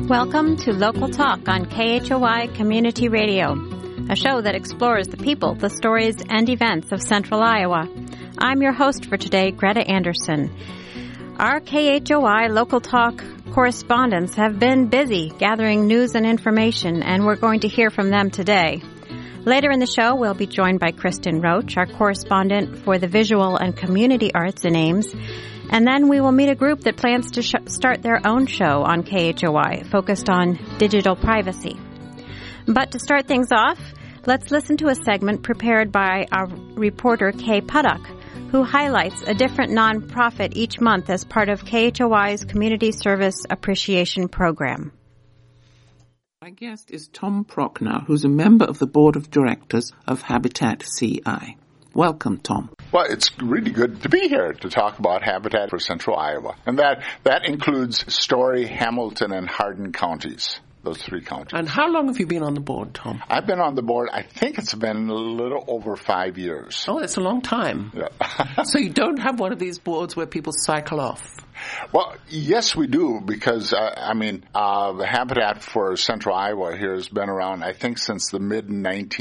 Welcome to Local Talk on KHOI Community Radio, a show that explores the people, the stories, and events of Central Iowa. I'm your host for today, Greta Anderson. Our KHOI Local Talk correspondents have been busy gathering news and information, and we're going to hear from them today. Later in the show, we'll be joined by Kristen Roach, our correspondent for the Visual and Community Arts in Ames. And then we will meet a group that plans to start their own show on KHOI, focused on digital privacy. But to start things off, let's listen to a segment prepared by our reporter, Kay Puddock, who highlights a different nonprofit each month as part of KHOI's Community Service Appreciation Program. My guest is Tom Prochnow, who's a member of the Board of Directors of Habitat CI. Welcome, Tom. Well, it's really good to be here to talk about Habitat for Central Iowa. And that includes Story, Hamilton, and Hardin counties, those three counties. And how long have you been on the board, Tom? I've been on the board, I think it's been a little over 5 years. Oh, that's a long time. Yeah. So you don't have one of these boards where people cycle off? Well, yes, we do, because, the Habitat for Central Iowa here has been around, I think, since the mid to late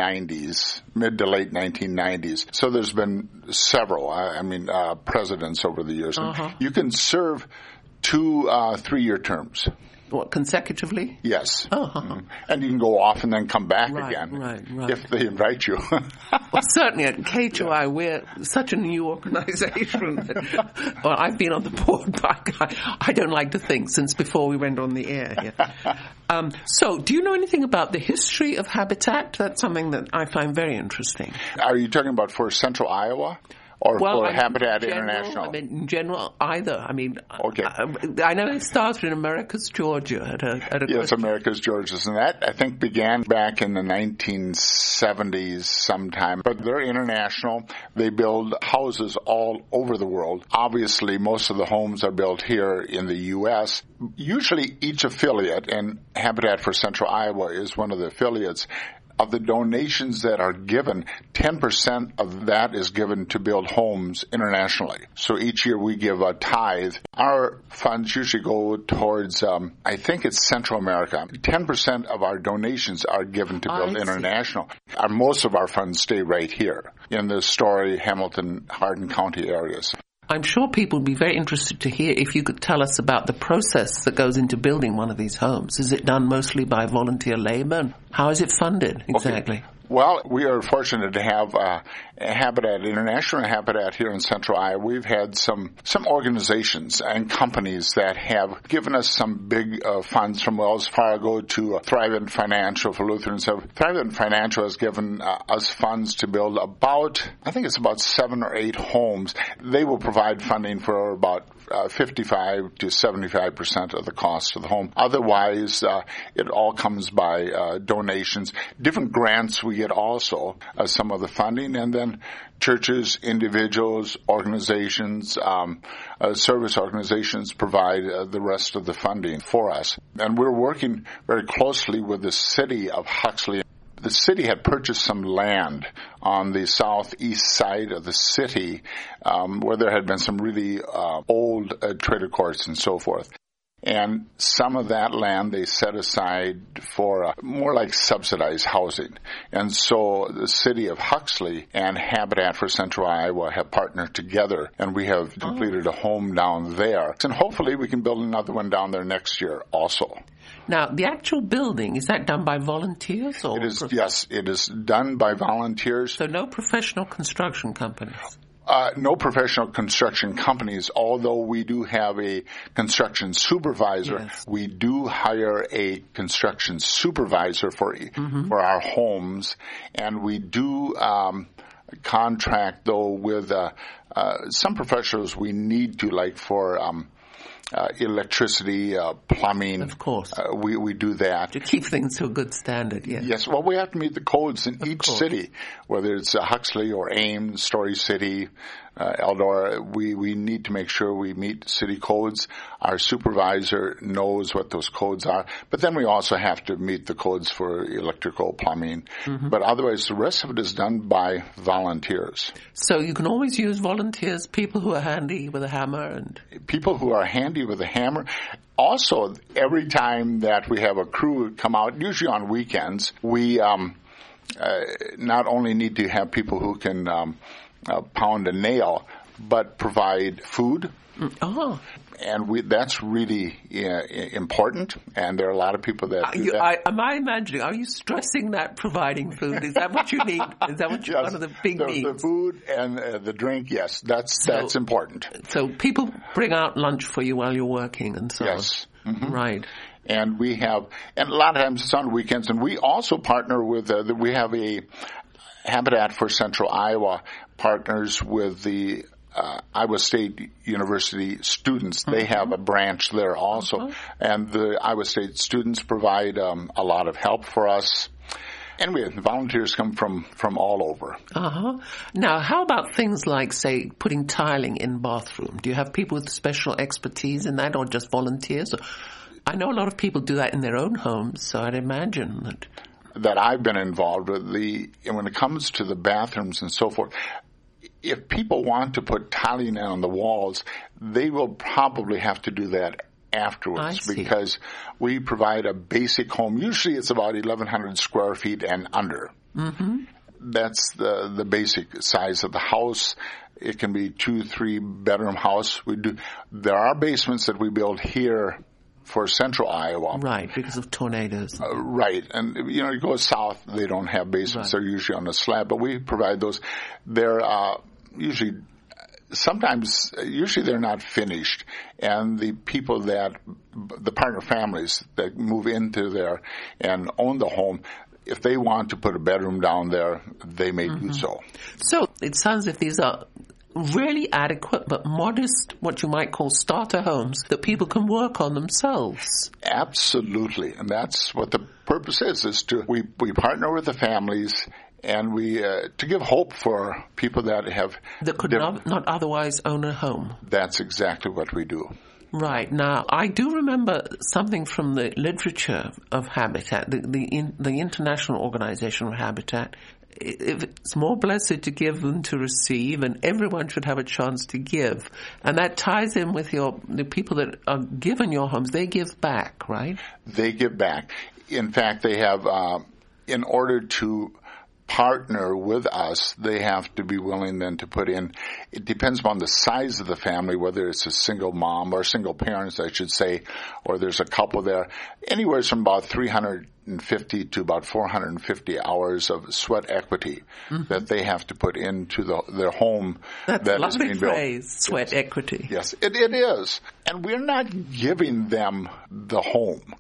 1990s. So there's been several, presidents over the years. Uh-huh. You can serve 2 3-year terms. What, consecutively? Yes. Uh-huh. And you can go off and then come back again right. if they invite you. Well, certainly at KHOI, we're such a new organization. Well, I've been on the board, but I don't like to think, since before we went on the air here. So do you know anything about the history of Habitat? That's something that I find very interesting. Are you talking about for Central Iowa? Or for Habitat International? In general, either. Okay. I know it started in Americus, Georgia. Yes, Americus, Georgia. And that, I think, began back in the 1970s sometime. But they're international. They build houses all over the world. Obviously, most of the homes are built here in the U.S. Usually each affiliate, and Habitat for Central Iowa is one of the affiliates, of the donations that are given, 10% of that is given to build homes internationally. So each year we give a tithe. Our funds usually go towards, I think it's Central America. 10% of our donations are given to build international. Most of our funds stay right here in the Story, Hamilton, Hardin County areas. I'm sure people would be very interested to hear if you could tell us about the process that goes into building one of these homes. Is it done mostly by volunteer labor? And how is it funded exactly? Okay. Well, we are fortunate to have Habitat International Habitat here in Central Iowa. We've had some organizations and companies that have given us some big funds, from Wells Fargo to Thrivent Financial for Lutheran. So Thrivent Financial has given us funds to build about 7 or 8 homes. They will provide funding for about 55 to 75% of the cost of the home. Otherwise, it all comes by donations. Different grants we get also some of the funding, and then churches, individuals, organizations, service organizations provide the rest of the funding for us. And we're working very closely with the city of Huxley. The city had purchased some land on the southeast side of the city where there had been some really old trader courts and so forth. And some of that land they set aside for more like subsidized housing. And so the city of Huxley and Habitat for Central Iowa have partnered together, and we have completed a home down there. And hopefully we can build another one down there next year also. Now, the actual building, is that done by volunteers? Or Yes, it is done by volunteers. So no professional construction companies? No professional construction companies, although we do have a construction supervisor. Yes. We do hire a construction supervisor for our homes, and we do contract, though, with some professionals we need to, like for electricity, plumbing. Of course. We do that. To keep things to a good standard, yes. Yes, well, we have to meet the codes in each city, whether it's Huxley or Ames, Story City, Eldora, we need to make sure we meet city codes. Our supervisor knows what those codes are. But then we also have to meet the codes for electrical, plumbing. But otherwise, the rest of it is done by volunteers. So you can always use volunteers, people who are handy with a hammer and... People who are handy with a hammer. Also, every time that we have a crew come out, usually on weekends, we not only need to have people who can pound a nail, but provide food. Oh. And that's really important, and there are a lot of people that do that. Am I imagining, are you stressing that providing food? Is that what you need? Is that what Yes, one of the big needs? The food and the drink, yes, that's important. So people bring out lunch for you while you're working and so Yes. on. Mm-hmm. Right. And and a lot of times it's on weekends, and we also partner with, we have a Habitat for Central Iowa partners with the Iowa State University students. They have a branch there also. And the Iowa State students provide a lot of help for us. And volunteers come from all over. Now, how about things like, say, putting tiling in bathroom? Do you have people with special expertise in that, or just volunteers? I know a lot of people do that in their own homes, so I'd imagine that I've been involved with. And when it comes to the bathrooms and so forth, if people want to put tiling on the walls, they will probably have to do that afterwards, because we provide a basic home. Usually it's about 1,100 square feet and under. That's the basic size of the house. It can be 2-3 bedroom house. There are basements that we build here for Central Iowa. Right, because of tornadoes. Right. And, you go south, they don't have basements. Right. They're usually on a slab, but we provide those. They're usually they're not finished. And the people the partner families that move into there and own the home, if they want to put a bedroom down there, they may do so. So it sounds as if these are really adequate but modest, what you might call starter homes that people can work on themselves. Absolutely. And that's what the purpose is we partner with the families, and we to give hope for people that could not otherwise own a home. That's exactly what we do. Right. Now, I do remember something from the literature of Habitat, the International Organization of Habitat. It's more blessed to give than to receive, and everyone should have a chance to give. And that ties in with the people that are given your homes. They give back, right? They give back. In fact, they have, in order to partner with us, they have to be willing then to put in, it depends upon the size of the family, whether it's a single mom or single parents, I should say, or there's a couple there, anywhere from about 350 to about 450 hours of sweat equity that they have to put into their home. That's that lovely is being phrase, built. Sweat equity. Yes, it is. And we're not giving them the home.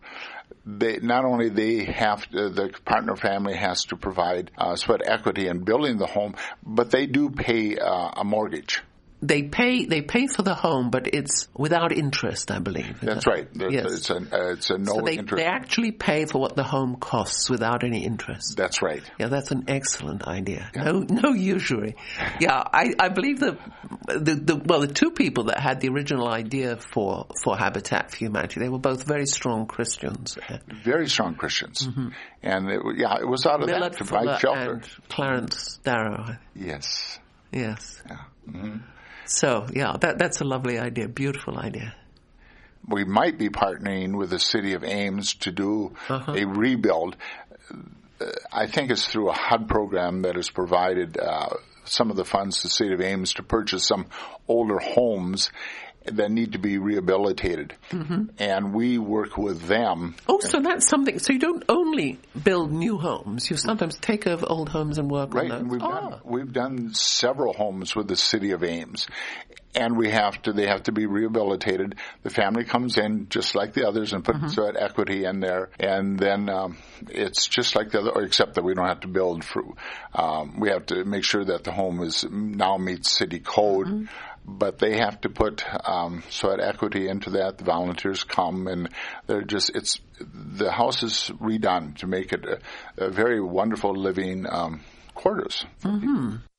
The partner family has to provide sweat equity in building the home, but they do pay a mortgage. They pay for the home, but it's without interest, I believe. That's right. Yes. It's a no interest. They actually pay for what the home costs without any interest. That's right. Yeah, that's an excellent idea. Yeah. No usury. Yeah, I believe the two people that had the original idea for Habitat for Humanity, they were both very strong Christians. Very strong Christians. And it was out of Millard that to provide shelter. And Clarence Darrow. Yes. Yes. Yeah. So, that's a lovely idea, beautiful idea. We might be partnering with the city of Ames to do a rebuild. I think it's through a HUD program that has provided some of the funds to the city of Ames to purchase some older homes that need to be rehabilitated. And we work with them. Oh, so that's something. So you don't only build new homes. You sometimes take over old homes and work on those. And we've done several homes with the city of Ames. And they have to be rehabilitated. The family comes in just like the others and puts sweat equity in there. And then it's just like the other, except that we don't have to build. We have to make sure that the home now meets city code. But they have to put sweat equity into that. The volunteers come, and the house is redone to make it a very wonderful living quarters.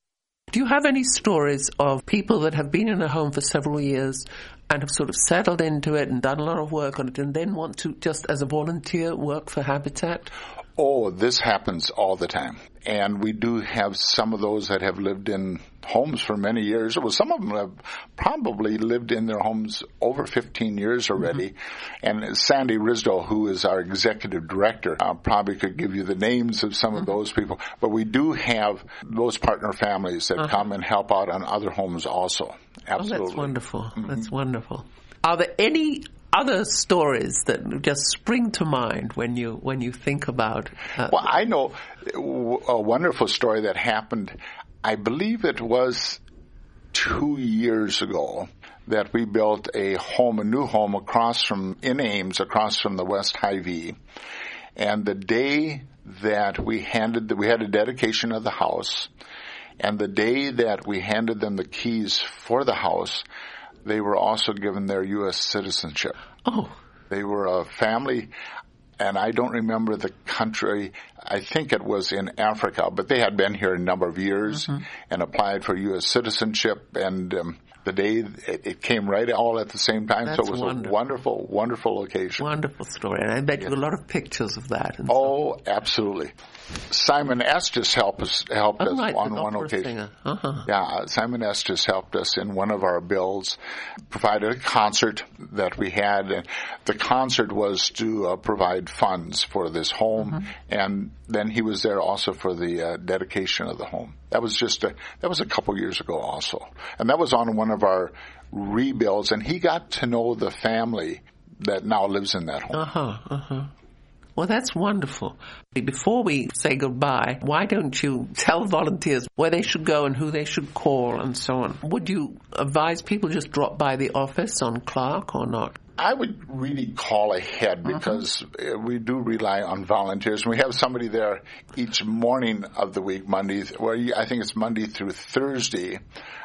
Do you have any stories of people that have been in a home for several years and have sort of settled into it and done a lot of work on it and then want to, just as a volunteer, work for Habitat? Oh, this happens all the time. And we do have some of those that have lived in homes for many years. Well, some of them have probably lived in their homes over 15 years already. Mm-hmm. And Sandy Risdell, who is our executive director, probably could give you the names of some of those people. But we do have those partner families that come and help out on other homes also. Absolutely. Oh, that's wonderful. Mm-hmm. That's wonderful. Are there any other stories that just spring to mind when you think about? Well, I know a wonderful story that happened. I believe it was 2 years ago that we built a new home in Ames, across from the West Hy-Vee. And the day that we had a dedication of the house, and the day that we handed them the keys for the house, they were also given their U.S. citizenship. Oh. They were a family, and I don't remember the country. I think it was in Africa, but they had been here a number of years and applied for U.S. citizenship, and the day it came right all at the same time. That's so it was wonderful. A wonderful, wonderful occasion. Wonderful story. And I bet you a lot of pictures of that. And oh, absolutely. Simon Estes helped us right, on one occasion. Uh-huh. Yeah, Simon Estes helped us in one of our bills, provided a concert that we had. And the concert was to provide funds for this home, and then he was there also for the dedication of the home. That was a couple years ago also. And that was on one of our rebuilds, and he got to know the family that now lives in that home. Well, that's wonderful. Before we say goodbye, why don't you tell volunteers where they should go and who they should call and so on? Would you advise people just drop by the office on Clark or not? I would really call ahead because we do rely on volunteers. We have somebody there each morning of the week, I think it's Monday through Thursday.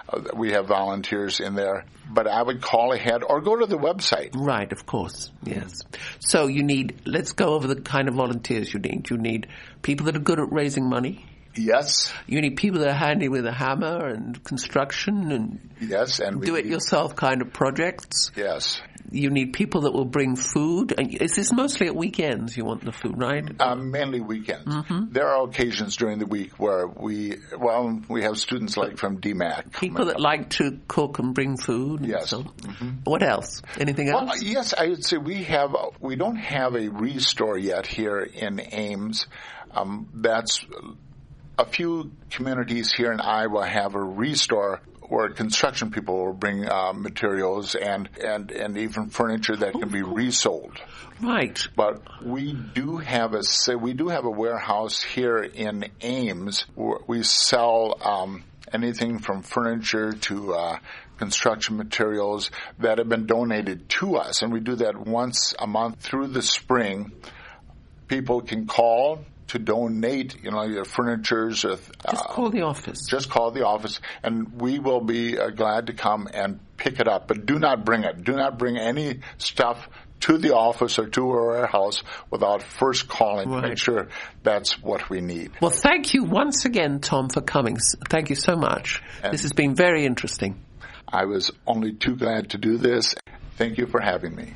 We have volunteers in there. But I would call ahead or go to the website. Right, of course, yes. So let's go over the kind of volunteers you need. You need people that are good at raising money. Yes. You need people that are handy with a hammer and construction and do-it-yourself kind of projects. Yes. You need people that will bring food. Is this mostly at weekends you want the food, right? Mainly weekends. There are occasions during the week where we have students like from DMAC. People that like to cook and bring food. Yes. And so. What else? Anything else? Well, yes, I would say we don't have a restore yet here in Ames. That's a few communities here in Iowa have a restore where construction people will bring materials and even furniture that can be resold. Right. But we do have a warehouse here in Ames where we sell anything from furniture to construction materials that have been donated to us, and we do that once a month through the spring. People can call to donate, your furnitures. Just call the office. Just call the office, and we will be glad to come and pick it up. But do not bring it. Do not bring any stuff to the office or to our warehouse without first calling to make sure that's what we need. Well, thank you once again, Tom, for coming. Thank you so much. And this has been very interesting. I was only too glad to do this. Thank you for having me.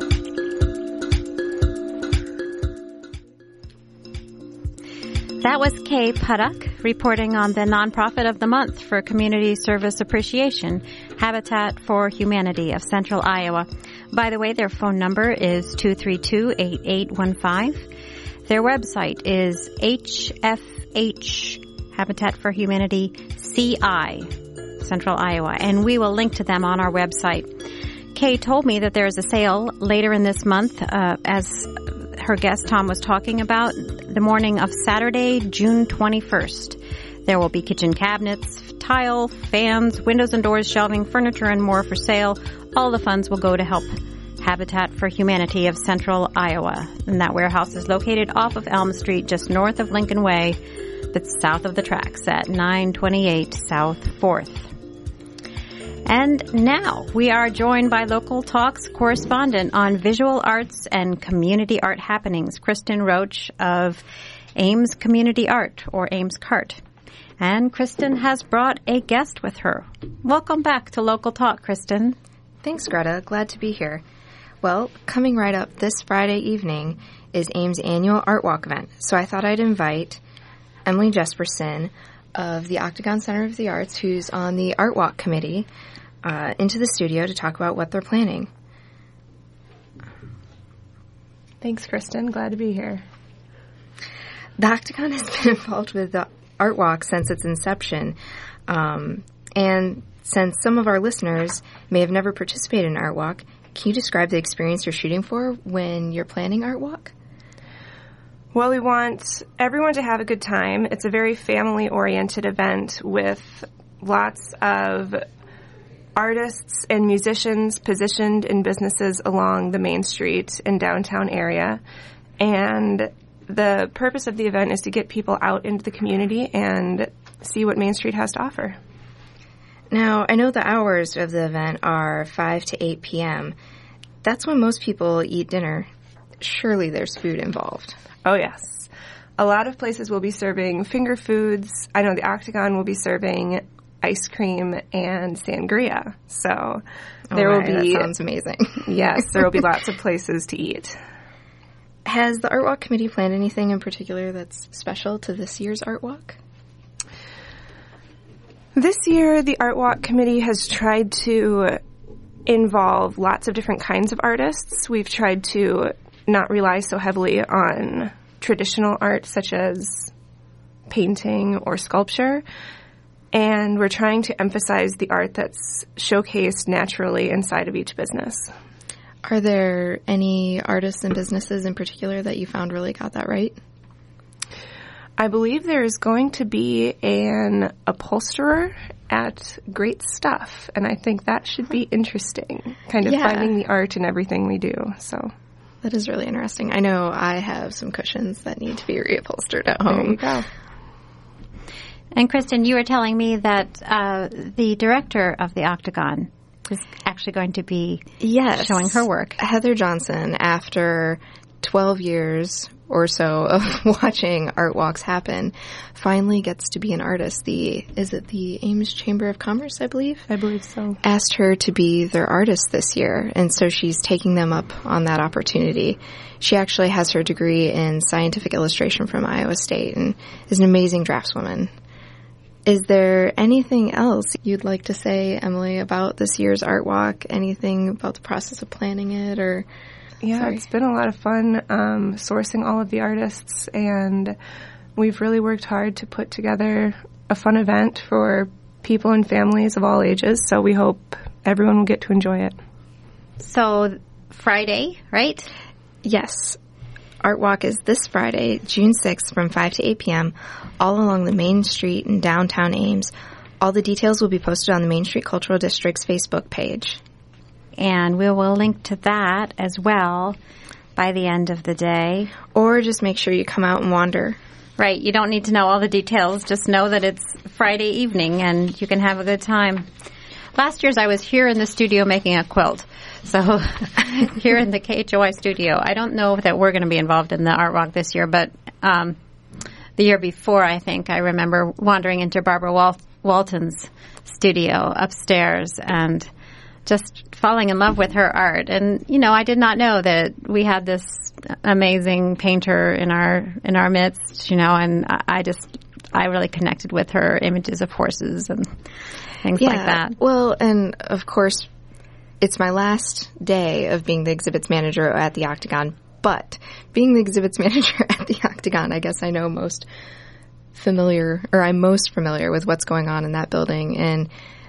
That was Kay Puddock reporting on the nonprofit of the month for Community Service Appreciation, Habitat for Humanity of Central Iowa. By the way, their phone number is 232-8815. Their website is HFH, Habitat for Humanity, CI, Central Iowa, and we will link to them on our website. Kay told me that there is a sale later in this month, as her guest Tom was talking about, the morning of Saturday, June 21st. There will be kitchen cabinets, tile, fans, windows and doors, shelving, furniture, and more for sale. All the funds will go to help Habitat for Humanity of Central Iowa. And that warehouse is located off of Elm Street, just north of Lincoln Way, but south of the tracks at 928 South 4th. And now we are joined by Local Talks correspondent on visual arts and community art happenings, Kristen Roach of Ames Community Art, or Ames CART. And Kristen has brought a guest with her. Welcome back to Local Talk, Kristen. Thanks, Greta. Glad to be here. Well, coming right up this Friday evening is AIM's annual Art Walk event. So I thought I'd invite Emily Jesperson of the Octagon Center of the Arts, who's on the Art Walk committee, into the studio to talk about what they're planning. Thanks, Kristen. Glad to be here. The Octagon has been involved with the Art Walk since its inception. And since some of our listeners may have never participated in Art Walk, can you describe the experience you're shooting for when you're planning Art Walk? Well, we want everyone to have a good time. It's a very family-oriented event with lots of artists and musicians positioned in businesses along the Main Street and downtown area. And the purpose of the event is to get people out into the community and see what Main Street has to offer. Now, I know the hours of the event are 5 to 8 p.m. That's when most people eat dinner. Surely there's food involved. Oh, yes. A lot of places will be serving finger foods. I know the Octagon will be serving ice cream and sangria. So there will be... That sounds amazing. Yes, there will be lots of places to eat. Has the Art Walk Committee planned anything in particular that's special to this year's Art Walk? This year, the Art Walk Committee has tried to involve lots of different kinds of artists. We've tried to not rely so heavily on traditional art such as painting or sculpture. And we're trying to emphasize the art that's showcased naturally inside of each business. Are there any artists and businesses in particular that you found really got that right? I believe there's going to be an upholsterer at Great Stuff, and I think that should be interesting, kind of finding the art in everything we do. So that is really interesting. I know I have some cushions that need to be reupholstered at home. There you go. And Kristen, you were telling me that the director of the Octagon is actually going to be showing her work. Heather Johnson, after 12 years or so of watching art walks happen, finally gets to be an artist. Is it the Ames Chamber of Commerce, I believe? I believe so. Asked her to be their artist this year, and so she's taking them up on that opportunity. She actually has her degree in scientific illustration from Iowa State and is an amazing draftswoman. Is there anything else you'd like to say, Emily, about this year's Art Walk? Anything about the process of planning it, or... Yeah, It's been a lot of fun sourcing all of the artists, and we've really worked hard to put together a fun event for people and families of all ages, so we hope everyone will get to enjoy it. So Friday, right? Yes. Art Walk is this Friday, June 6th from 5 to 8 p.m., all along the Main Street in downtown Ames. All the details will be posted on the Main Street Cultural District's Facebook page. And we will link to that as well by the end of the day. Or just make sure you come out and wander. Right. You don't need to know all the details. Just know that it's Friday evening and you can have a good time. Last year's I was here in the studio making a quilt. So here in the KHOI studio. I don't know that we're going to be involved in the Art Walk this year, but the year before, I think, I remember wandering into Barbara Walton's studio upstairs and just falling in love with her art. And, you know, I did not know that we had this amazing painter in our midst, you know, and I really connected with her images of horses and things like that. Well, and of course, it's my last day of being the exhibits manager at the Octagon, but being the exhibits manager at the Octagon, I guess I'm most familiar with what's going on in that building. And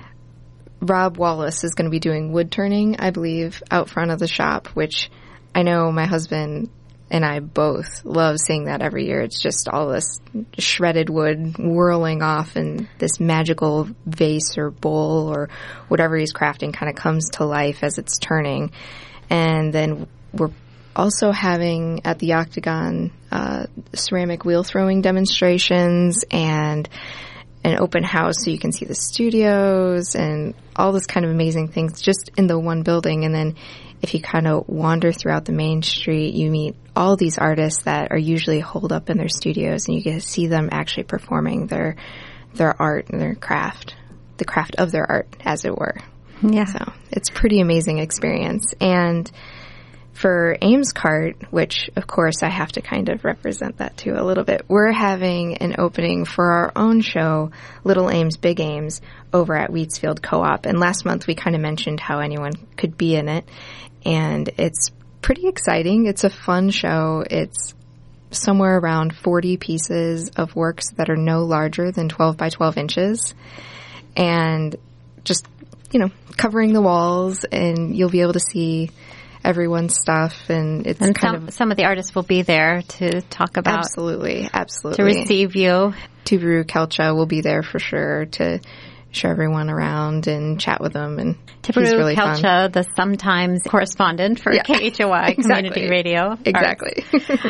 Rob Wallace is going to be doing wood turning, I believe, out front of the shop, which I know my husband and I both love seeing that every year. It's just all this shredded wood whirling off, and this magical vase or bowl or whatever he's crafting kind of comes to life as it's turning. And then we're also having at the Octagon ceramic wheel throwing demonstrations and an open house so you can see the studios and all this kind of amazing things just in the one building. And then if you kind of wander throughout the Main Street, you meet all these artists that are usually holed up in their studios, and you get to see them actually performing their their art and their craft, the craft of their art, as it were. Yeah. So it's a pretty amazing experience. And for Ames Cart, which of course I have to kind of represent that too a little bit, we're having an opening for our own show, Little Ames, Big Ames, over at Wheatsfield Co-op. And last month we kind of mentioned how anyone could be in it. And it's pretty exciting. It's a fun show. It's somewhere around 40 pieces of works that are no larger than 12 by 12 inches. And just, covering the walls, and you'll be able to see everyone's stuff. And it's some of the artists will be there to talk about. Absolutely. To receive you. Tibaru Kelcha will be there for sure to show everyone around and chat with them. And he's really fun. Kelcha, the Sometimes correspondent for KHOI Community Radio. Exactly.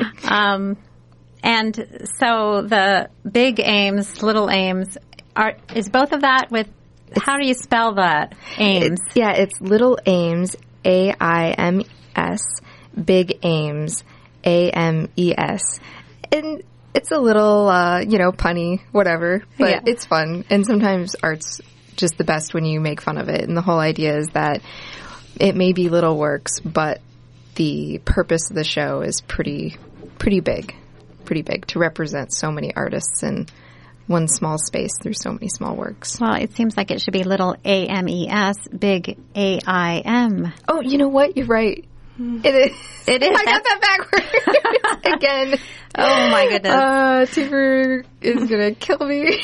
And so the Big Ames, Little Ames, is both of that with, how do you spell that, Ames? It's Little Ames, A-I-M-S, Big Ames, A-M-E-S. And it's a little, punny, whatever, but it's fun. And sometimes art's just the best when you make fun of it. And the whole idea is that it may be little works, but the purpose of the show is pretty big to represent so many artists in one small space through so many small works. Well, it seems like it should be Little A-M-E-S, Big A-I-M. Oh, you know what? You're right. It is. It is. I got that backwards again. Oh my goodness. Tibaru is going to kill me.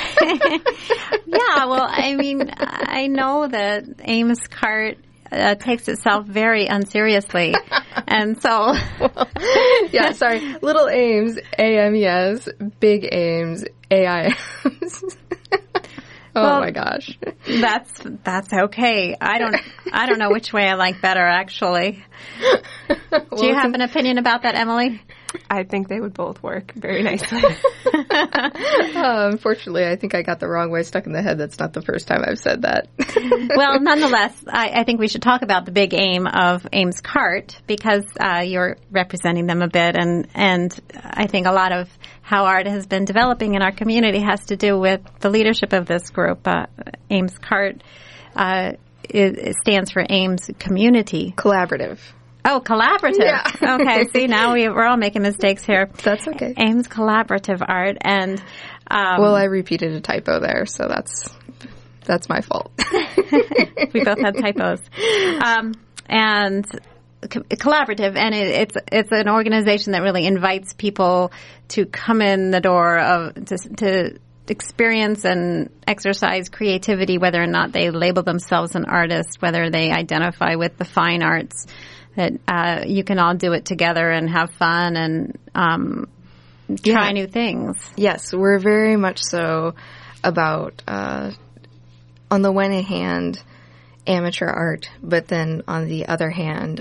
Yeah, well, I mean, I know that Ames Cart takes itself very unseriously. And so. Sorry. Little Ames, A-M-E-S, Big Ames, A-I-M. My gosh. That's okay. I don't know which way I like better, actually. Do you have an opinion about that, Emily? I think they would both work very nicely. Unfortunately, I think I got the wrong way stuck in the head. That's not the first time I've said that. Well, nonetheless, I think we should talk about the big aim of Ames Cart, because you're representing them a bit, and I think a lot of how art has been developing in our community has to do with the leadership of this group. Ames Cart it stands for Ames Community Collaborative. Oh, collaborative. Yeah. Okay, see, now we're all making mistakes here. That's okay. Ames Collaborative Art, and I repeated a typo there, so that's my fault. We both had typos. And collaborative, and it's an organization that really invites people to come in the door to experience and exercise creativity, whether or not they label themselves an artist, whether they identify with the fine arts. That you can all do it together and have fun and try new things. Yes, we're very much so about, on the one hand, amateur art, but then on the other hand,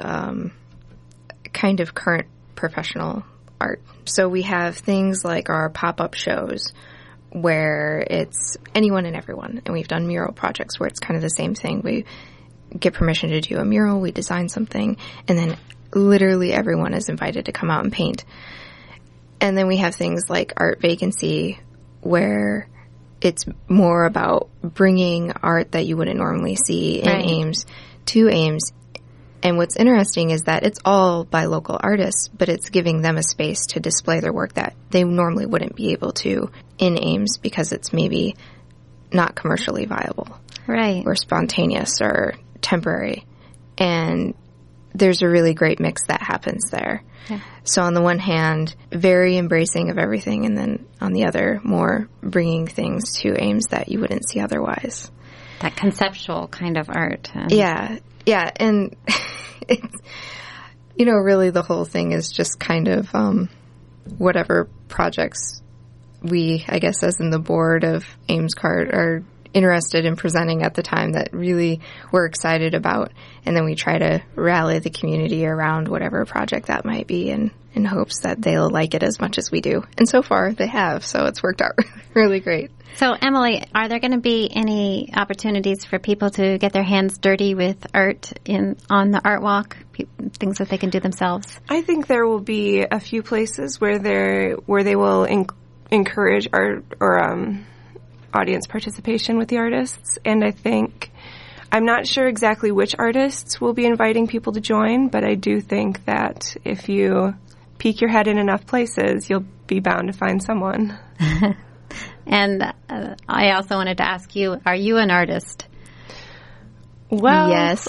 kind of current professional art. So we have things like our pop-up shows where it's anyone and everyone, and we've done mural projects where it's kind of the same thing. We get permission to do a mural, we design something, and then literally everyone is invited to come out and paint. And then we have things like Art Vacancy, where it's more about bringing art that you wouldn't normally see in Ames to Ames. And what's interesting is that it's all by local artists, but it's giving them a space to display their work that they normally wouldn't be able to in Ames because it's maybe not commercially viable. Right. Or spontaneous or temporary. And there's a really great mix that happens there. Yeah. So on the one hand, very embracing of everything, and then on the other, more bringing things to Ames that you wouldn't see otherwise. That conceptual kind of art. Yeah. And it's, really the whole thing is just kind of whatever projects we, I guess, as in the board of Ames Cart, are interested in presenting at the time that really we're excited about, and then we try to rally the community around whatever project that might be in hopes that they'll like it as much as we do. And so far they have, so it's worked out really great. So Emily, are there going to be any opportunities for people to get their hands dirty with art on the art walk, things that they can do themselves? I think there will be a few places where they will encourage art or audience participation with the artists. And I think, I'm not sure exactly which artists will be inviting people to join, but I do think that if you peek your head in enough places, you'll be bound to find someone. And I also wanted to ask you, are you an artist? Well, yes.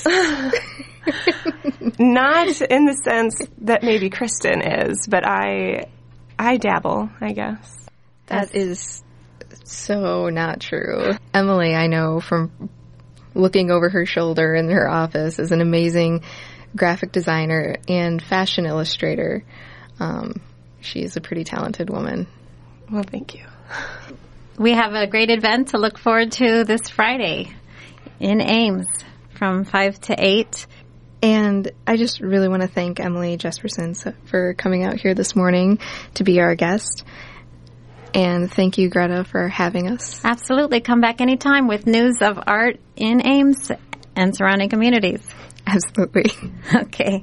Not in the sense that maybe Kristen is, but I dabble, I guess. That is so not true. Emily, I know from looking over her shoulder in her office, is an amazing graphic designer and fashion illustrator. She's a pretty talented woman. Well, thank you. We have a great event to look forward to this Friday in Ames from 5 to 8. And I just really want to thank Emily Jesperson for coming out here this morning to be our guest. And thank you, Greta, for having us. Absolutely. Come back anytime with news of art in Ames and surrounding communities. Absolutely. Okay.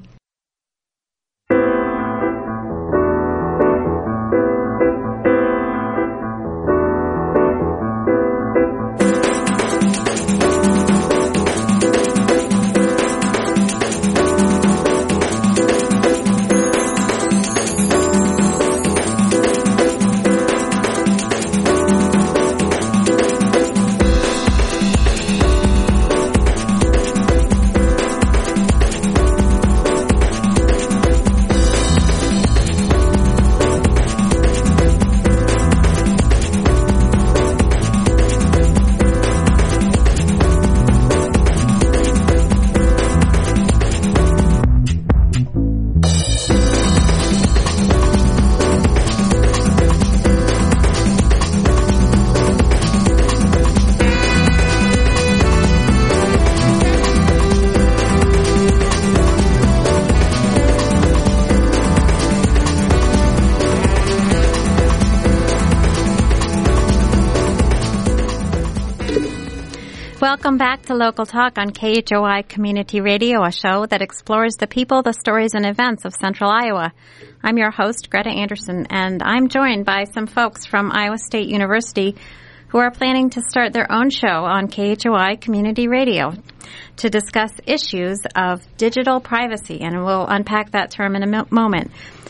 Welcome back to Local Talk on KHOI Community Radio, a show that explores the people, the stories, and events of Central Iowa. I'm your host, Greta Anderson, and I'm joined by some folks from Iowa State University who are planning to start their own show on KHOI Community Radio to discuss issues of digital privacy, and we'll unpack that term in a moment.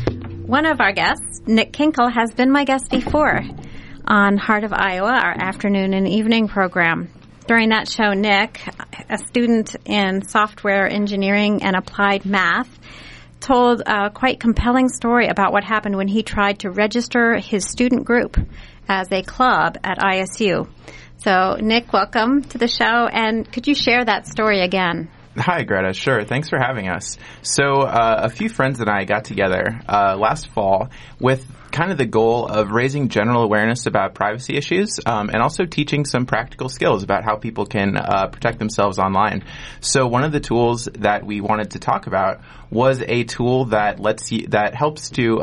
One of our guests, Nick Kinkle, has been my guest before on Heart of Iowa, our afternoon and evening program. During that show, Nick, a student in software engineering and applied math, told a quite compelling story about what happened when he tried to register his student group as a club at ISU. So, Nick, welcome to the show, and could you share that story again? Hi, Greta. Sure. Thanks for having us. So a few friends and I got together last fall with kind of the goal of raising general awareness about privacy issues and also teaching some practical skills about how people can protect themselves online. So one of the tools that we wanted to talk about was a tool that helps to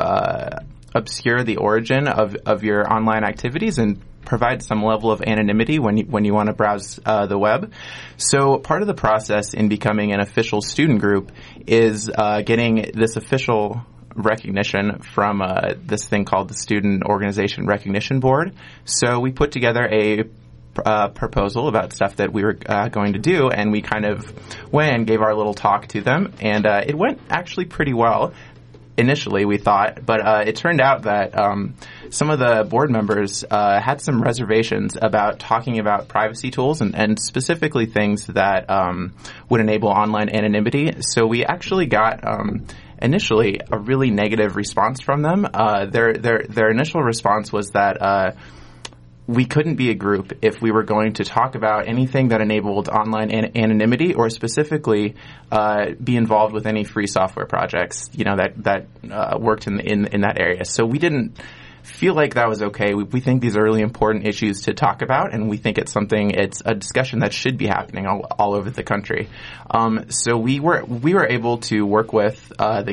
obscure the origin of your online activities and provide some level of anonymity when you want to browse the web. So part of the process in becoming an official student group is getting this official recognition from this thing called the Student Organization Recognition Board. So we put together a proposal about stuff that we were going to do, and we kind of went and gave our little talk to them, and it went actually pretty well. Initially, we thought, but it turned out that some of the board members had some reservations about talking about privacy tools and specifically things that would enable online anonymity. So we actually got initially a really negative response from them. Their initial response was that we couldn't be a group if we were going to talk about anything that enabled online anonymity or specifically be involved with any free software projects, that worked in that area. So we didn't feel like that was okay. We think these are really important issues to talk about, and we think it's a discussion that should be happening all over the country. So we were able to work with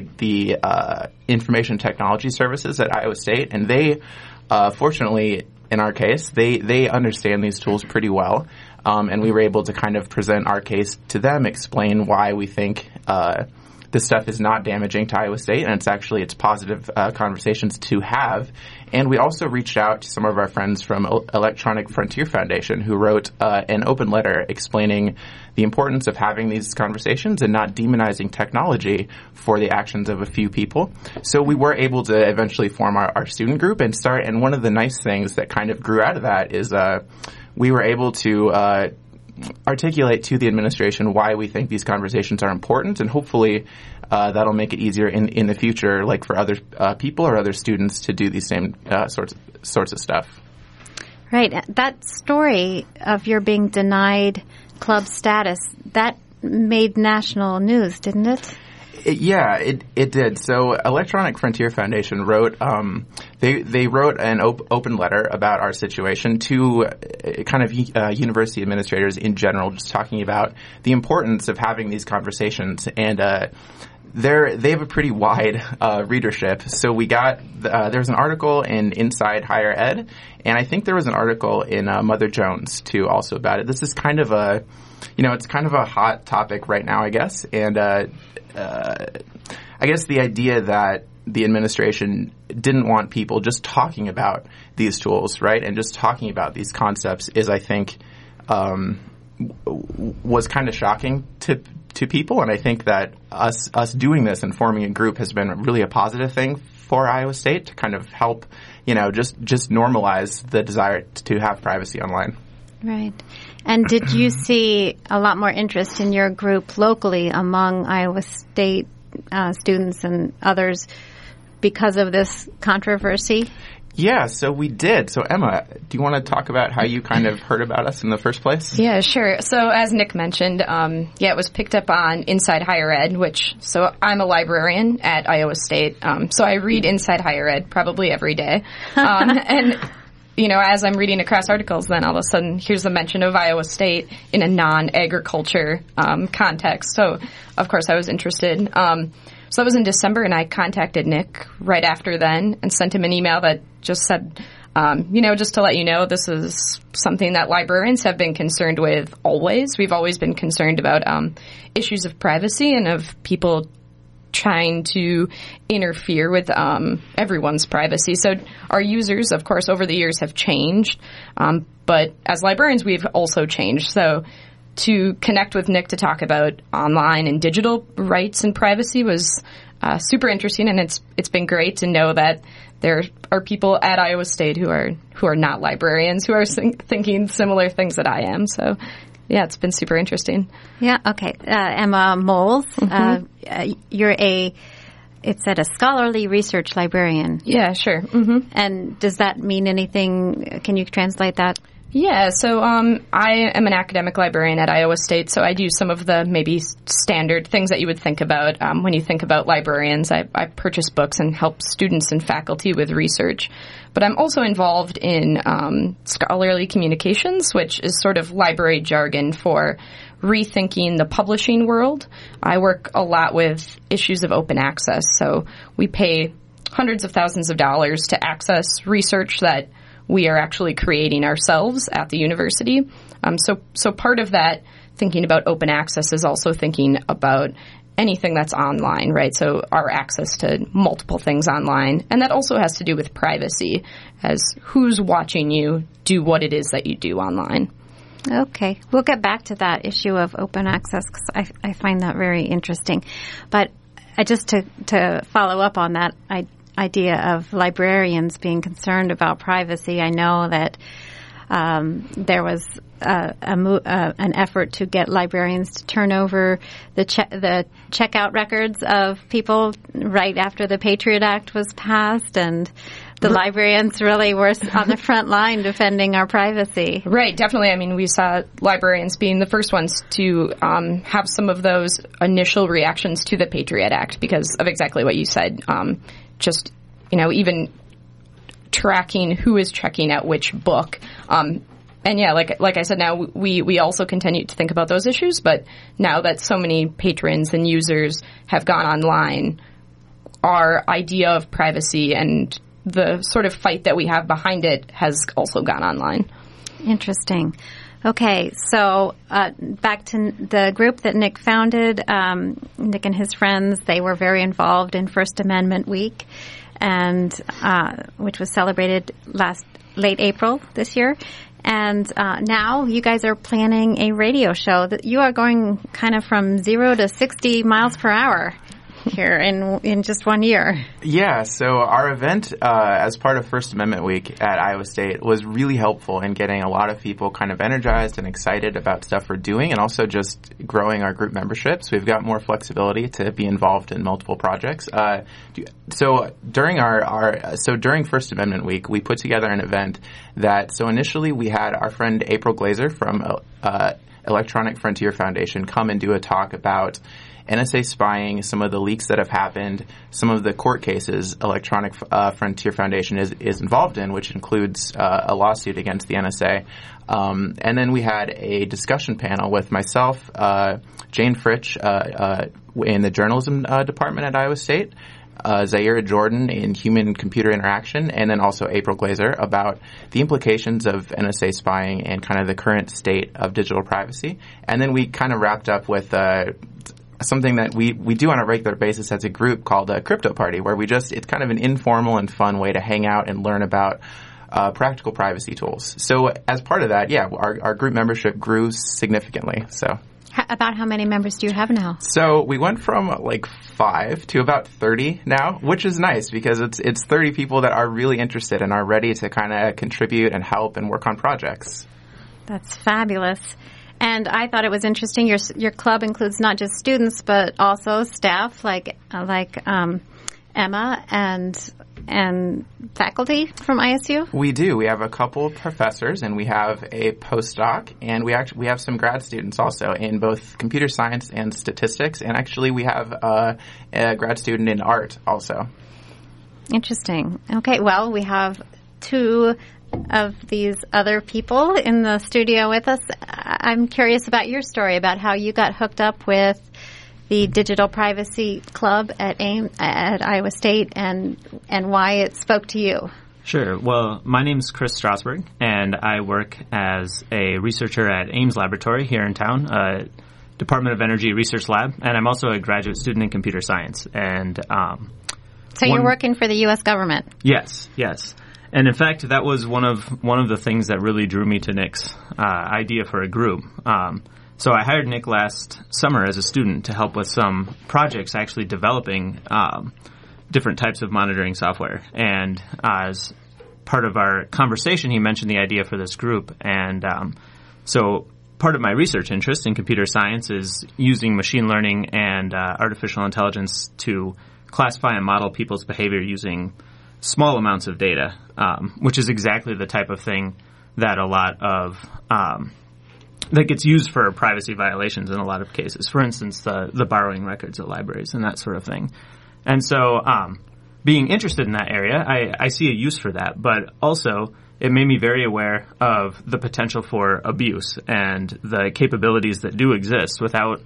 the Information Technology Services at Iowa State, and they fortunately, in our case, they understand these tools pretty well, and we were able to kind of present our case to them, explain why we think this stuff is not damaging to Iowa State, and it's positive conversations to have. And we also reached out to some of our friends from Electronic Frontier Foundation who wrote an open letter explaining the importance of having these conversations and not demonizing technology for the actions of a few people. So we were able to eventually form our student group and start. And one of the nice things that kind of grew out of that is we were able to articulate to the administration why we think these conversations are important, and hopefully that'll make it easier in the future, like for other people or other students to do these same sorts of stuff. Right. That story of your being denied club status, that made national news, didn't it? It did. So Electronic Frontier Foundation wrote they wrote an open letter about our situation to kind of university administrators in general, just talking about the importance of having these conversations. And they have a pretty wide readership. So we got there was an article in Inside Higher Ed, and I think there was an article in Mother Jones too, also about it. This is kind of it's kind of a hot topic right now, I guess, and I guess the idea that the administration didn't want people just talking about these tools, right, and just talking about these concepts is, I think, was kind of shocking to people. And I think that us doing this and forming a group has been really a positive thing for Iowa State to kind of help, just normalize the desire to have privacy online. Right. And did you see a lot more interest in your group locally among Iowa State students and others because of this controversy? Yeah, so we did. So Emma, do you want to talk about how you kind of heard about us in the first place? Yeah, sure. So as Nick mentioned, it was picked up on Inside Higher Ed, so I'm a librarian at Iowa State. So I read Inside Higher Ed probably every day. And as I'm reading across articles, then all of a sudden here's the mention of Iowa State in a non-agriculture context. So, of course, I was interested. So that was in December, and I contacted Nick right after then and sent him an email that just said, just to let you know, this is something that librarians have been concerned with always. We've always been concerned about issues of privacy and of people trying to interfere with everyone's privacy. So our users, of course, over the years have changed, but as librarians, we've also changed. So to connect with Nick to talk about online and digital rights and privacy was super interesting, and it's been great to know that there are people at Iowa State who are not librarians who are thinking similar things that I am. So yeah, it's been super interesting. Yeah, okay. Emma Moles, you're a scholarly research librarian. Yeah, sure. Mm-hmm. And does that mean anything? Can you translate that? Yeah, so I am an academic librarian at Iowa State, so I do some of the maybe standard things that you would think about when you think about librarians. I purchase books and help students and faculty with research. But I'm also involved in scholarly communications, which is sort of library jargon for rethinking the publishing world. I work a lot with issues of open access, so we pay hundreds of thousands of dollars to access research that we are actually creating ourselves at the university. So part of that thinking about open access is also thinking about anything that's online, right? So our access to multiple things online. And that also has to do with privacy, as who's watching you do what it is that you do online. Okay. We'll get back to that issue of open access because I find that very interesting. But just to follow up on that idea of librarians being concerned about privacy, I know that there was an effort to get librarians to turn over the checkout records of people right after the Patriot Act was passed, and the librarians really were on the front line defending our privacy. Right, definitely. I mean, we saw librarians being the first ones to have some of those initial reactions to the Patriot Act because of exactly what you said. Just, even tracking who is checking out which book. And yeah, like I said, now we also continue to think about those issues, but now that so many patrons and users have gone online, our idea of privacy and the sort of fight that we have behind it has also gone online. Interesting. Okay, so back to the group that Nick founded, Nick and his friends, they were very involved in First Amendment Week, and which was celebrated late April this year. And now you guys are planning a radio show that you are going kind of from 0 to 60 miles per hour here in just 1 year. Yeah, so our event as part of First Amendment Week at Iowa State was really helpful in getting a lot of people kind of energized and excited about stuff we're doing, and also just growing our group memberships. We've got more flexibility to be involved in multiple projects. So during First Amendment Week, we put together an event so initially we had our friend April Glazer from Electronic Frontier Foundation come and do a talk about NSA spying, some of the leaks that have happened, some of the court cases Electronic Frontier Foundation is involved in, which includes a lawsuit against the NSA. And then we had a discussion panel with myself, Jane Fritsch in the journalism department at Iowa State, Zaira Jordan in human-computer interaction, and then also April Glazer about the implications of NSA spying and kind of the current state of digital privacy. And then we kind of wrapped up with something that we do on a regular basis as a group called a crypto party, where it's kind of an informal and fun way to hang out and learn about practical privacy tools. So as part of that, our group membership grew significantly. So about how many members do you have now? So we went from like 5 to about 30 now, which is nice because it's 30 people that are really interested and are ready to kind of contribute and help and work on projects. That's fabulous. And I thought it was interesting. Your club includes not just students, but also staff like Emma and faculty from ISU. We do. We have a couple of professors, and we have a postdoc, and we have some grad students also in both computer science and statistics. And actually, we have a grad student in art also. Interesting. Okay. Well, we have 2 of these other people in the studio with us. I'm curious about your story, about how you got hooked up with the Digital Privacy Club at Iowa State and why it spoke to you. Sure. Well, my name is Chris Strasberg, and I work as a researcher at Ames Laboratory here in town, Department of Energy Research Lab, and I'm also a graduate student in computer science. And so you're working for the U.S. government? Yes. And in fact, that was one of the things that really drew me to Nick's idea for a group. So I hired Nick last summer as a student to help with some projects actually developing different types of monitoring software. And as part of our conversation, he mentioned the idea for this group. And so part of my research interest in computer science is using machine learning and artificial intelligence to classify and model people's behavior using small amounts of data, which is exactly the type of thing that a lot of that gets used for privacy violations in a lot of cases. For instance, the borrowing records at libraries and that sort of thing. And so being interested in that area, I see a use for that, but also it made me very aware of the potential for abuse and the capabilities that do exist without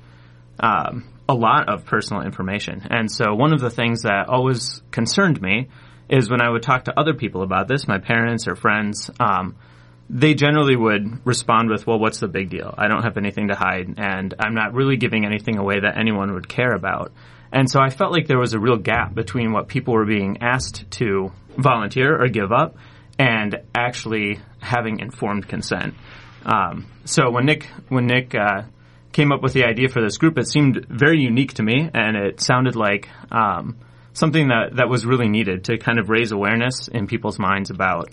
a lot of personal information. And so one of the things that always concerned me is when I would talk to other people about this, my parents or friends, they generally would respond with, well, what's the big deal? I don't have anything to hide, and I'm not really giving anything away that anyone would care about. And so I felt like there was a real gap between what people were being asked to volunteer or give up and actually having informed consent. So when Nick came up with the idea for this group, it seemed very unique to me, and it sounded like something that was really needed to kind of raise awareness in people's minds about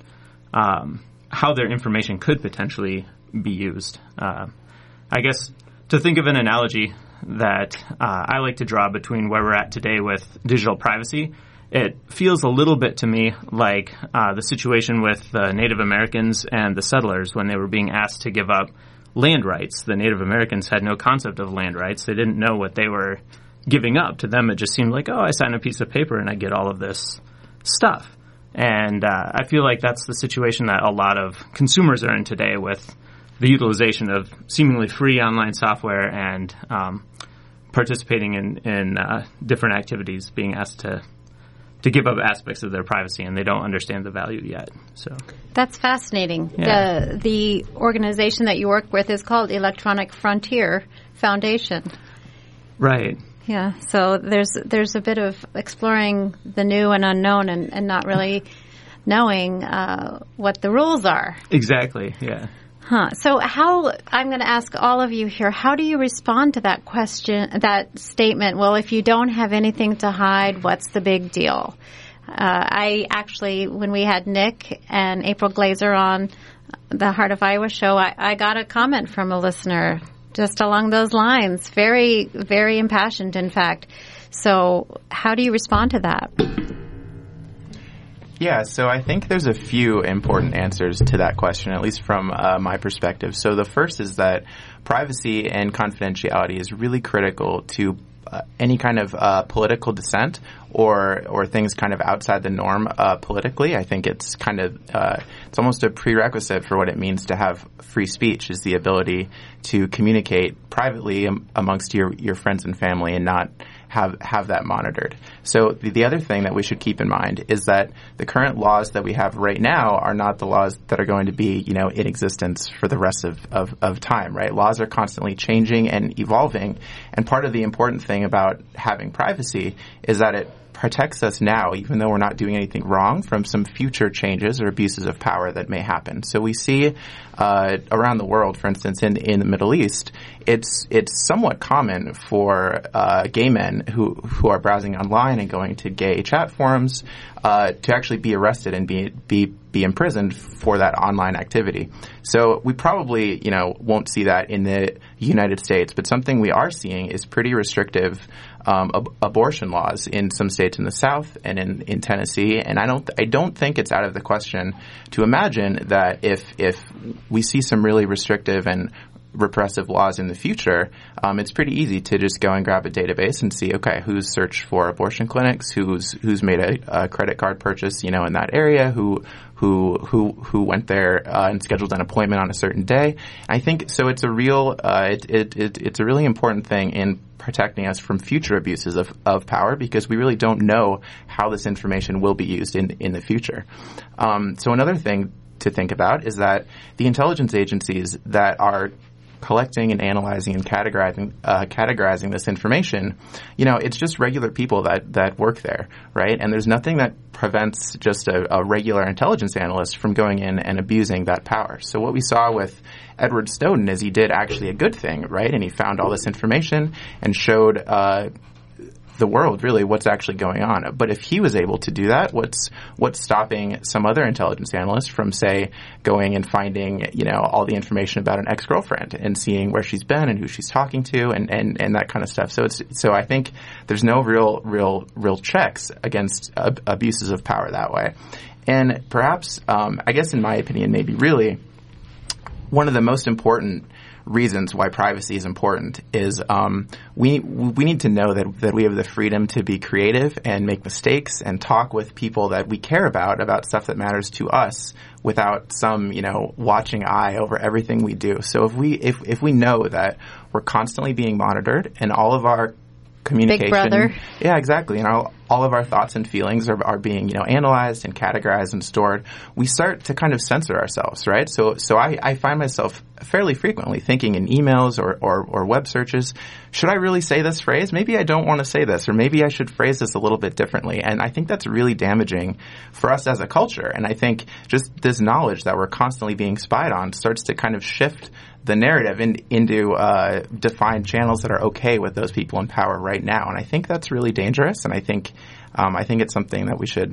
how their information could potentially be used. I guess to think of an analogy that I like to draw between where we're at today with digital privacy, it feels a little bit to me like the situation with the Native Americans and the settlers when they were being asked to give up land rights. The Native Americans had no concept of land rights. They didn't know what they were giving up. To them, it just seemed like, oh, I sign a piece of paper and I get all of this stuff. And I feel like that's the situation that a lot of consumers are in today with the utilization of seemingly free online software and participating in different activities, being asked to give up aspects of their privacy, and they don't understand the value yet. So that's fascinating. Yeah. The organization that you work with is called Electronic Frontier Foundation. Right. Yeah. So there's a bit of exploring the new and unknown, and not really knowing what the rules are. Exactly. Yeah. Huh. So I'm going to ask all of you here, how do you respond to that question, that statement, well, if you don't have anything to hide, what's the big deal? I actually, when we had Nick and April Glazer on the Heart of Iowa show, I got a comment from a listener just along those lines. Very, very impassioned, in fact. So how do you respond to that? Yeah, so I think there's a few important answers to that question, at least from my perspective. So the first is that privacy and confidentiality is really critical to any kind of political dissent or things kind of outside the norm politically. I think it's kind of it's almost a prerequisite for what it means to have free speech, is the ability to communicate privately amongst your friends and family and not have that monitored. So the other thing that we should keep in mind is that the current laws that we have right now are not the laws that are going to be, in existence for the rest of time, right? Laws are constantly changing and evolving, and part of the important thing about having privacy is that it protects us now, even though we're not doing anything wrong, from some future changes or abuses of power that may happen. So we see around the world, for instance, in the Middle East, it's somewhat common for gay men who are browsing online and going to gay chat forums to actually be arrested and be imprisoned for that online activity. So we probably, won't see that in the United States, but something we are seeing is pretty restrictive abortion laws in some states in the South and in Tennessee. And I don't think it's out of the question to imagine that if we see some really restrictive and repressive laws in the future, it's pretty easy to just go and grab a database and see, okay, who's searched for abortion clinics, who's made a credit card purchase, in that area, who went there and scheduled an appointment on a certain day. I think so. It's a real it's a really important thing in protecting us from future abuses of power, because we really don't know how this information will be used in the future. So another thing to think about is that the intelligence agencies that are collecting and analyzing and categorizing this information, it's just regular people that work there, right? And there's nothing that prevents just a regular intelligence analyst from going in and abusing that power. So what we saw with Edward Snowden is he did actually a good thing, right? And he found all this information and showed the world really what's actually going on. But if he was able to do that, what's stopping some other intelligence analyst from, say, going and finding all the information about an ex-girlfriend and seeing where she's been and who she's talking to and that kind of stuff. So I think there's no real checks against abuses of power that way. And perhaps I guess in my opinion, maybe really one of the most important reasons why privacy is important is we need to know that we have the freedom to be creative and make mistakes and talk with people that we care about stuff that matters to us without some watching eye over everything we do. So if we know that we're constantly being monitored and all of our communication, Big Brother. Yeah, exactly. All of our thoughts and feelings are being analyzed and categorized and stored. We start to kind of censor ourselves, right? So I find myself fairly frequently thinking in emails or web searches, should I really say this phrase? Maybe I don't want to say this, or maybe I should phrase this a little bit differently. And I think that's really damaging for us as a culture. And I think just this knowledge that we're constantly being spied on starts to kind of shift the narrative into defined channels that are okay with those people in power right now. And I think that's really dangerous. And I think it's something that we should,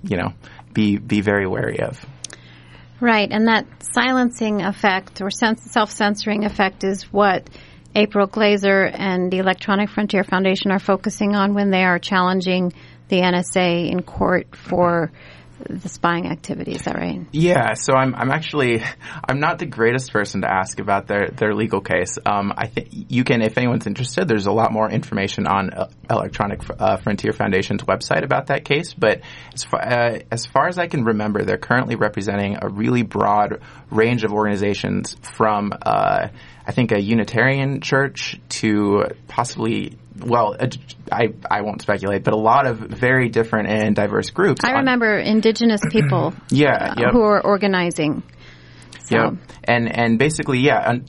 be very wary of. Right, and that silencing effect or self-censoring effect is what April Glazer and the Electronic Frontier Foundation are focusing on when they are challenging the NSA in court for the spying activity. Is that right? Yeah. So I'm not the greatest person to ask about their legal case. I think you can, if anyone's interested, there's a lot more information on Electronic Frontier Foundation's website about that case. But as far as I can remember, they're currently representing a really broad range of organizations from I think a Unitarian church to possibly I won't speculate, but a lot of very different and diverse groups. I remember indigenous people who are organizing. So. Yeah, and basically, and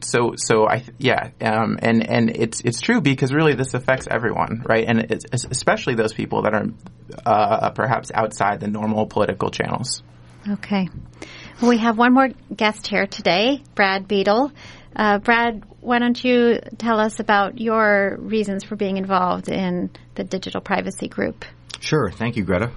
it's true because really this affects everyone, right? And it's especially those people that are perhaps outside the normal political channels. Okay. Well, we have one more guest here today, Brad Beadle. Brad, why don't you tell us about your reasons for being involved in the Digital Privacy Group? Sure. Thank you, Greta.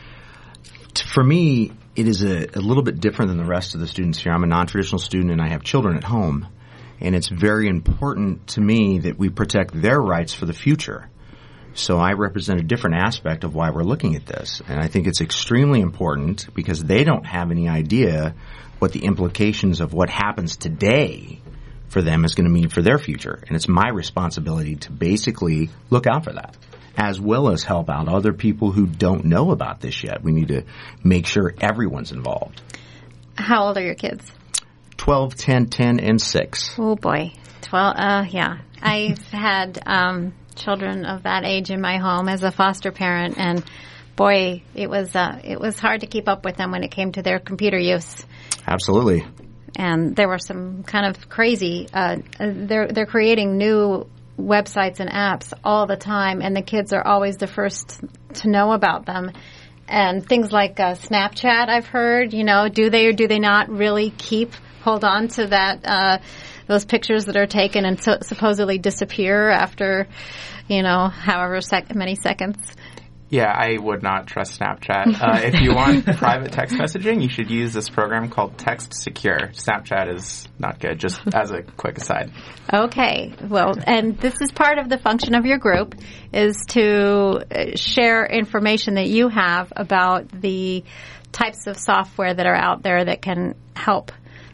For me, it is a little bit different than the rest of the students here. I'm a non-traditional student and I have children at home. And it's very important to me that we protect their rights for the future. So I represent a different aspect of why we're looking at this. And I think it's extremely important because they don't have any idea what the implications of what happens today for them is going to mean for their future. And it's my responsibility to basically look out for that, as well as help out other people who don't know about this yet. We need to make sure everyone's involved. How old are your kids? 12, 10, and 6. Oh, boy. 12, yeah. I've had children of that age in my home as a foster parent, and boy, it was hard to keep up with them when it came to their computer use. Absolutely. And there were some kind of crazy, they're creating new websites and apps all the time, and the kids are always the first to know about them. And things like Snapchat, I've heard, do they or do they not really hold on to that, those pictures that are taken and supposedly disappear after, however many seconds? Yeah, I would not trust Snapchat. If you want private text messaging, you should use this program called Text Secure. Snapchat is not good, just as a quick aside. Okay. Well, and this is part of the function of your group, is to share information that you have about the types of software that are out there that can help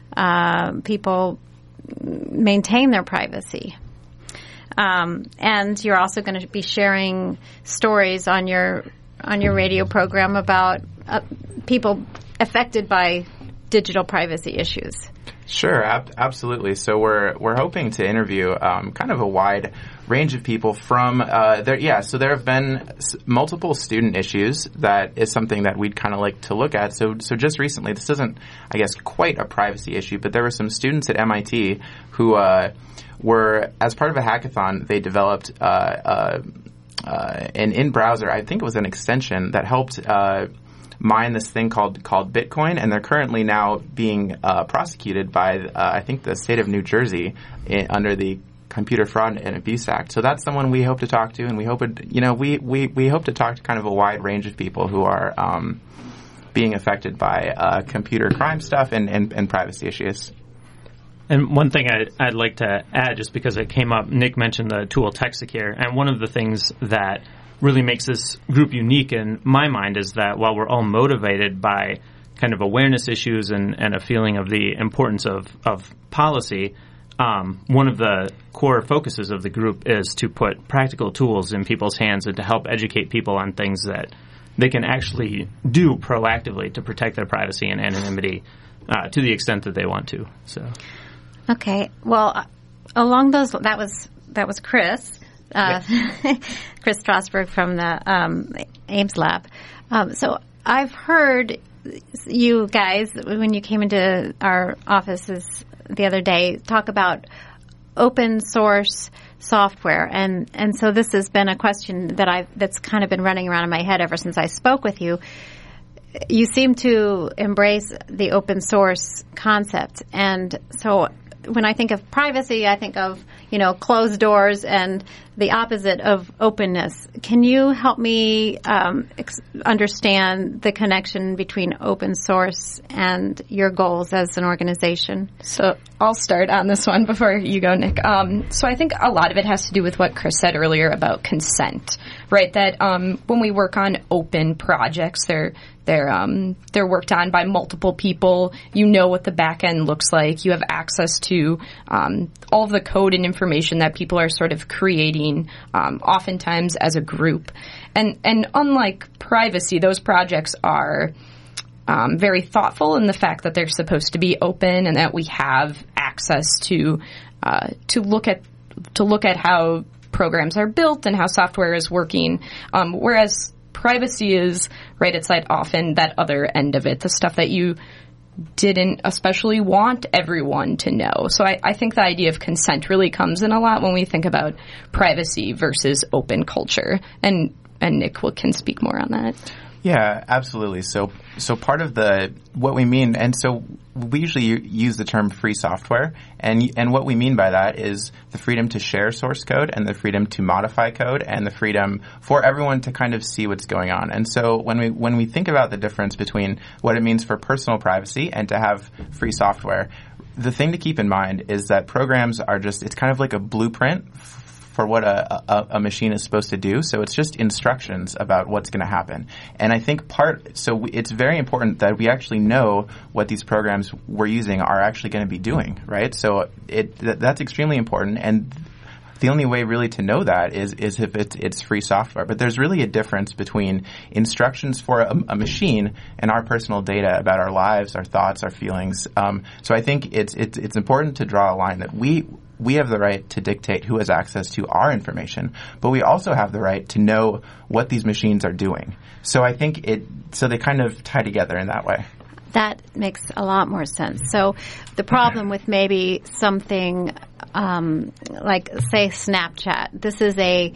people maintain their privacy. And you're also going to be sharing stories on your radio program about people affected by digital privacy issues. Sure, absolutely. So we're hoping to interview kind of a wide range of people from there. So there have been multiple student issues. That is something that we'd kind of like to look at. So just recently, this isn't, I guess, quite a privacy issue, but there were some students at MIT who were, as part of a hackathon, they developed an in-browser, I think it was an extension that helped mine this thing called Bitcoin, and they're currently now being prosecuted by, I think, the state of New Jersey under the Computer Fraud and Abuse Act. So that's someone we hope to talk to, and we hope we hope to talk to kind of a wide range of people who are being affected by computer crime stuff and privacy issues. And one thing I'd like to add, just because it came up, Nick mentioned the tool Text Secure, and one of the things that really makes this group unique in my mind is that while we're all motivated by kind of awareness issues and a feeling of the importance of policy, one of the core focuses of the group is to put practical tools in people's hands and to help educate people on things that they can actually do proactively to protect their privacy and anonymity to the extent that they want to. So. Okay. Well, along those, that was Chris. Chris Strasberg from the Ames Lab. So I've heard you guys, when you came into our offices the other day, talk about open source software, and so this has been a question that's kind of been running around in my head ever since I spoke with you. You seem to embrace the open source concept, and so when I think of privacy, I think of, closed doors and the opposite of openness. Can you help me understand the connection between open source and your goals as an organization? So I'll start on this one before you go, Nick. So I think a lot of it has to do with what Chris said earlier about consent, right? That when we work on open projects, they're worked on by multiple people. You know what the back end looks like. You have access to all of the code and information that people are sort of creating, oftentimes as a group. And unlike privacy, those projects are very thoughtful in the fact that they're supposed to be open and that we have access to look at how programs are built and how software is working, whereas privacy is, right, it's like often that other end of it, the stuff that you didn't especially want everyone to know. So I think the idea of consent really comes in a lot when we think about privacy versus open culture. And Nick can speak more on that. Yeah, absolutely. So part of what we mean, and so we usually use the term free software, and what we mean by that is the freedom to share source code and the freedom to modify code and the freedom for everyone to kind of see what's going on. And so when we think about the difference between what it means for personal privacy and to have free software, the thing to keep in mind is that programs are it's kind of like a blueprint for what a machine is supposed to do. So it's just instructions about what's going to happen. And I think it's very important that we actually know what these programs we're using are actually going to be doing, right? So that's extremely important. And the only way really to know that is if it's free software. But there's really a difference between instructions for a machine and our personal data about our lives, our thoughts, our feelings. So I think it's important to draw a line that we have the right to dictate who has access to our information, but we also have the right to know what these machines are doing. So I think they kind of tie together in that way. That makes a lot more sense. So the problem with maybe something like, say, Snapchat, this is a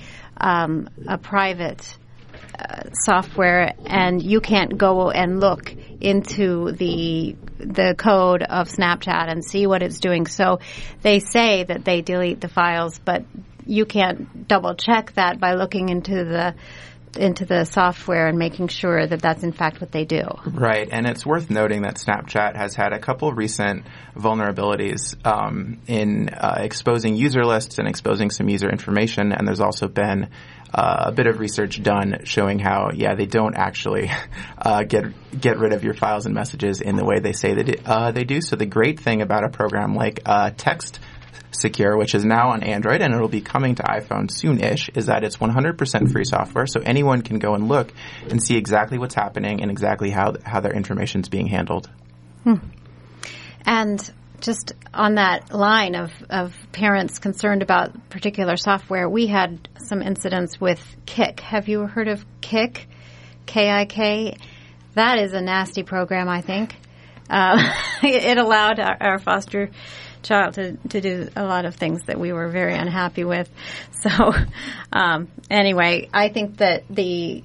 private software, and you can't go and look into the code of Snapchat and see what it's doing. So they say that they delete the files, but you can't double check that by looking into the software and making sure that that's in fact what they do. Right, and it's worth noting that Snapchat has had a couple recent vulnerabilities in exposing user lists and exposing some user information, and there's also been a bit of research done showing how, they don't actually get rid of your files and messages in the way they say they do. So the great thing about a program like Text Secure, which is now on Android and it'll be coming to iPhone soon-ish, is that it's 100% free software, so anyone can go and look and see exactly what's happening and exactly how their information is being handled. And just on that line of parents concerned about particular software, we had some incidents with Kik. Have you heard of Kik? K-I-K? That is a nasty program, I think. It allowed our foster child to do a lot of things that we were very unhappy with. So anyway, I think that the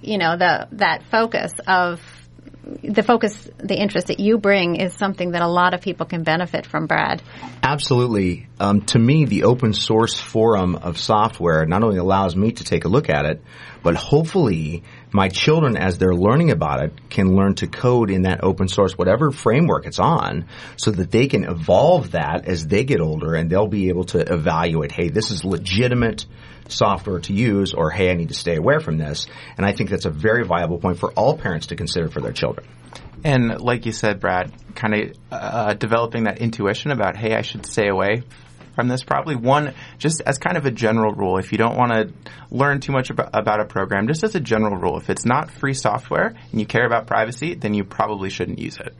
interest that you bring is something that a lot of people can benefit from, Brad. Absolutely. To me, the open source forum of software not only allows me to take a look at it, but hopefully my children, as they're learning about it, can learn to code in that open source, whatever framework it's on, so that they can evolve that as they get older, and they'll be able to evaluate, hey, this is legitimate software to use, or hey, I need to stay away from this. And I think that's a very viable point for all parents to consider for their children. And like you said, Brad, kind of developing that intuition about, hey, I should stay away from this. Probably one, just as kind of a general rule, if you don't want to learn too much about a program, just as a general rule, if it's not free software and you care about privacy, then you probably shouldn't use it.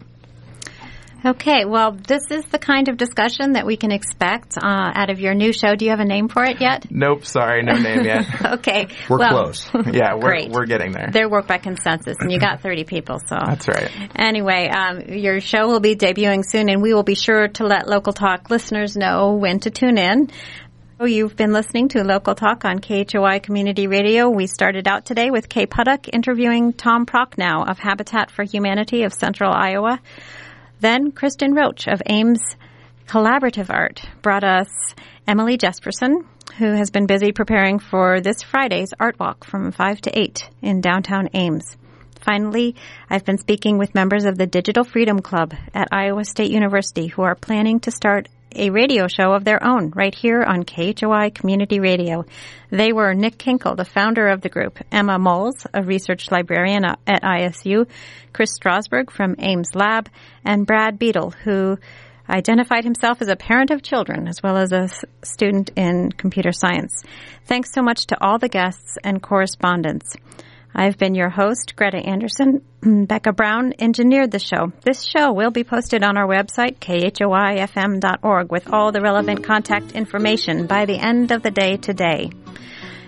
Okay, well, this is the kind of discussion that we can expect out of your new show. Do you have a name for it yet? Nope, sorry, no name yet. Okay. We're close. Yeah, great. We're getting there. They're work by consensus, and you got 30 people, so. That's right. Anyway, your show will be debuting soon, and we will be sure to let Local Talk listeners know when to tune in. You've been listening to Local Talk on KHOI Community Radio. We started out today with Kay Puddock interviewing Tom Prochnow of Habitat for Humanity of Central Iowa. Then Kristen Roach of Ames Collaborative Art brought us Emily Jesperson, who has been busy preparing for this Friday's Art Walk from 5 to 8 in downtown Ames. Finally, I've been speaking with members of the Digital Freedom Club at Iowa State University who are planning to start a radio show of their own right here on KHOI Community Radio. They were Nick Kinkle, the founder of the group, Emma Moles, a research librarian at ISU, Chris Strasberg from Ames Lab, and Brad Beadle, who identified himself as a parent of children as well as a student in computer science. Thanks so much to all the guests and correspondents. I've been your host, Greta Anderson. Becca Brown engineered the show. This show will be posted on our website, khoifm.org, with all the relevant contact information by the end of the day today.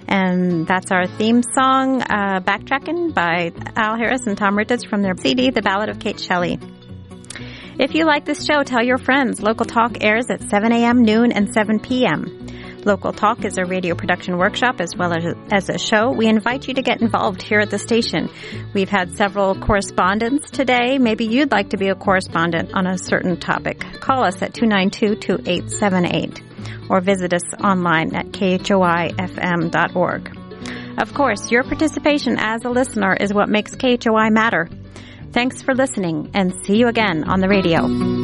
And that's our theme song, Backtrackin' by Al Harris and Tom Rittitz from their CD, The Ballad of Kate Shelley. If you like this show, tell your friends. Local Talk airs at 7 a.m., noon, and 7 p.m. Local Talk is a radio production workshop as well as a show. We invite you to get involved here at the station. We've had several correspondents today. Maybe you'd like to be a correspondent on a certain topic. Call us at 292-2878 or visit us online at khoifm.org. Of course, your participation as a listener is what makes KHOI matter. Thanks for listening, and see you again on the radio.